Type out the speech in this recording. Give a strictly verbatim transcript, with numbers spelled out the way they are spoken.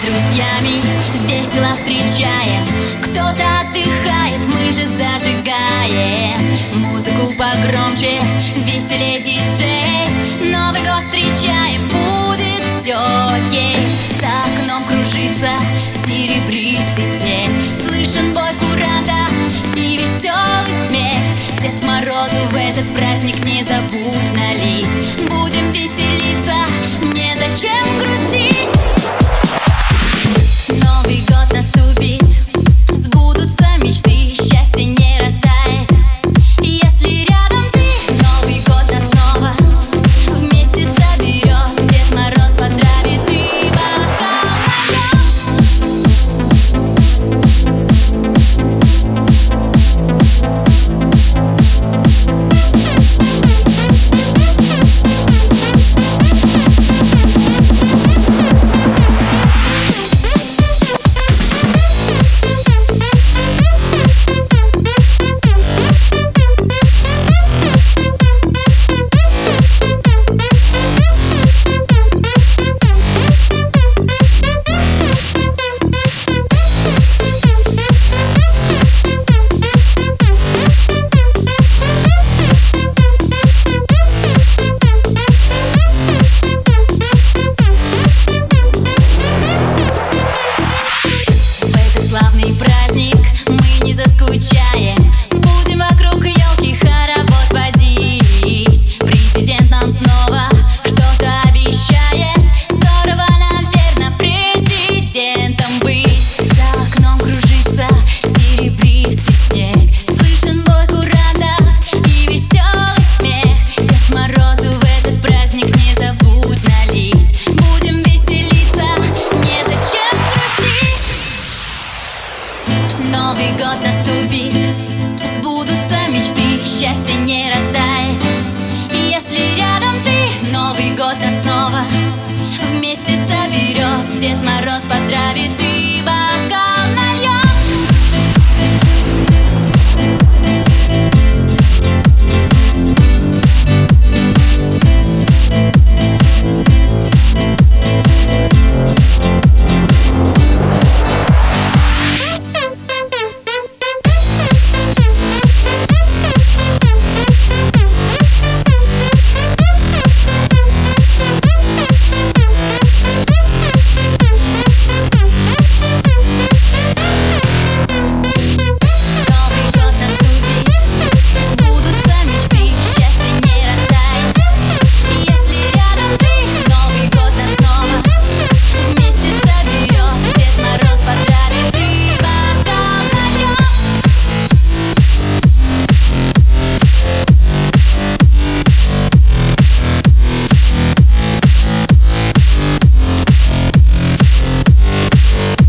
друзьями весело встречаем. Кто-то отдыхает, мы же зажигаем музыку погромче, веселее диджей. Новый год встречаем, будет все окей. За окном кружится серебристый снег, слышен бой куранда и веселый смех. Дед Морозу в этот праздник не забудь налить. Будем веселиться, незачем грустить. Новый год наступит, сбудутся мечты, счастье не растает, если рядом ты. Новый год нас снова вместе соберет, Дед Мороз поздравит и бокал заскучаем, будем вокруг елки хоровод водить. Президент нам снова что-то обещает, здорово, наверно, президентом быть. За окном кружится серебристый снег, слышен бой курантов и веселый смех. Дед Морозу в этот праздник не забудь налить. Будем веселиться, незачем грустить. Новый год наступит, сбудутся мечты, счастье не растает, если рядом ты. Новый год нас снова вместе соберет, Дед Мороз поздравит и бокал